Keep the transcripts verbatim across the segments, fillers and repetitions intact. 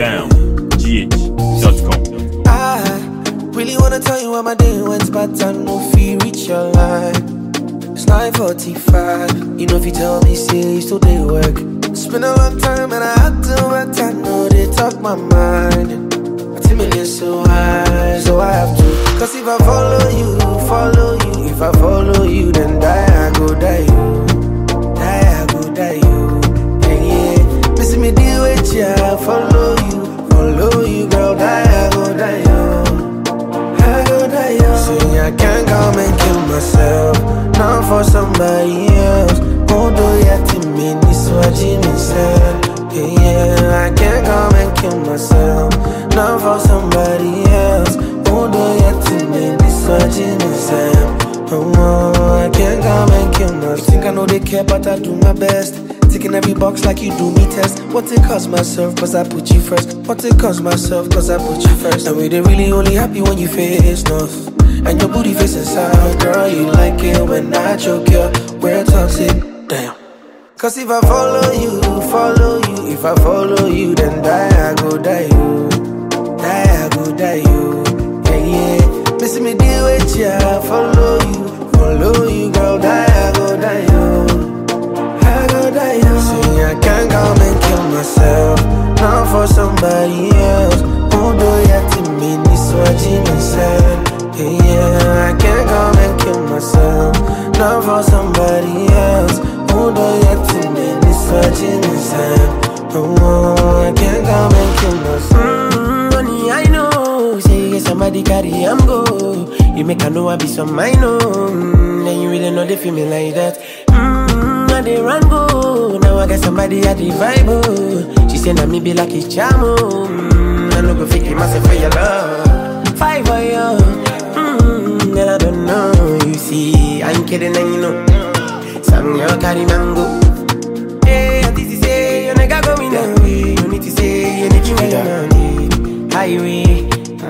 down G H dot com. I really wanna tell you how my day went, but I know if you reach your line. It's nine forty-five. You know if you tell me, say you still day work. It's been a long time and I had to, but I know they talk my mind. My ten million so high, so I have to. Cause if I follow you, follow you. If I follow you, then die, I go die you. Die, I go die you. Yeah, yeah. Missing me deal with ya, follow you. Follow you, girl, die, I go die you. I go die you. See, I can't come and kill myself. Not for somebody else. Won't do ya to me, this what Jimmy said. Yeah, yeah, I can't come and kill myself. Not for somebody else. Won't do ya to me, this what Jimmy said. Oh, oh, I can't come and kill myself. You think I know they care, but I do my best. Ticking every box like you do me test. What it cost myself, cause I put you first. What it cost myself, cause I put you first. And we they really only happy when you face north. And your booty facing south, girl, you like it when I choke you. We're toxic, damn. Cause if I follow you, follow you. If I follow you, then die, I go die you. Die, I go die you. Yeah, yeah. Missing me deal with ya, follow you. Follow you, girl, die, I go die you. I go die you. See, I can't come and kill myself. Not for somebody else. Won't do ya to me, this what Jimmy said. Yeah, yeah, I can't come and kill myself. Not for somebody else. Won't do ya to me, this what Jimmy said. Oh, oh, I can't come and kill myself. Mm, money, I know. Say you get somebody carry, I'm go. You make I know I be some I know. Mm, then you really know they feel me like that. Mm, I they run go. Now I got somebody at the vibe. Oh. She say na me be like a charm. Oh. Mm, I no go fake it myself for your love. Five for you. Mm, and I don't know. You see, I ain't kidding and you know. Some girl carry mango. Hey, this is say you nigga going away. You need to say you need to be on the highway,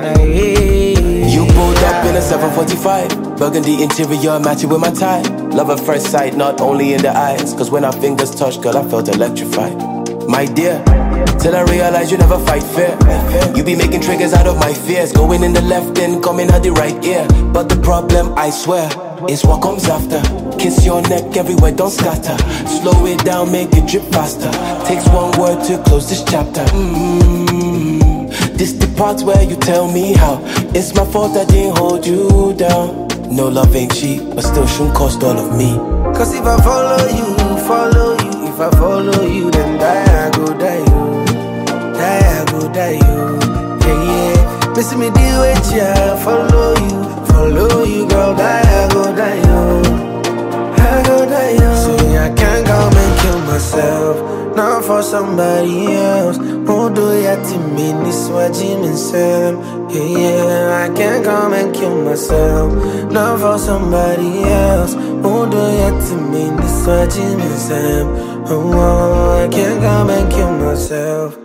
highway. You pulled up in a seven forty-five. Burgundy interior matching with my tie. Love at first sight, not only in the eyes. Cause when our fingers touched, girl, I felt electrified. My dear, till I realized you never fight fair. You be making triggers out of my fears. Going in the left and coming out the right ear. But the problem, I swear, is what comes after. Kiss your neck everywhere, don't scatter. Slow it down, make it drip faster. Takes one word to close this chapter. Mm-hmm. This the part where you tell me how it's my fault I didn't hold you down. No love ain't cheap, but still shouldn't cost all of me. Cause if I follow you, follow you. If I follow you, then die, I go die you. Die, I go die you. Yeah, yeah. Missing me deal with ya, follow you. Follow you, girl, die, I go die you. I go die you. See, I can't come and kill myself. Not for somebody else. Won't do ya to me, this what Jimmy said. Yeah, yeah, I can't come and kill myself. Not for somebody else. Won't do ya to me, this what Jimmy said. Oh, oh, I can't come and kill myself.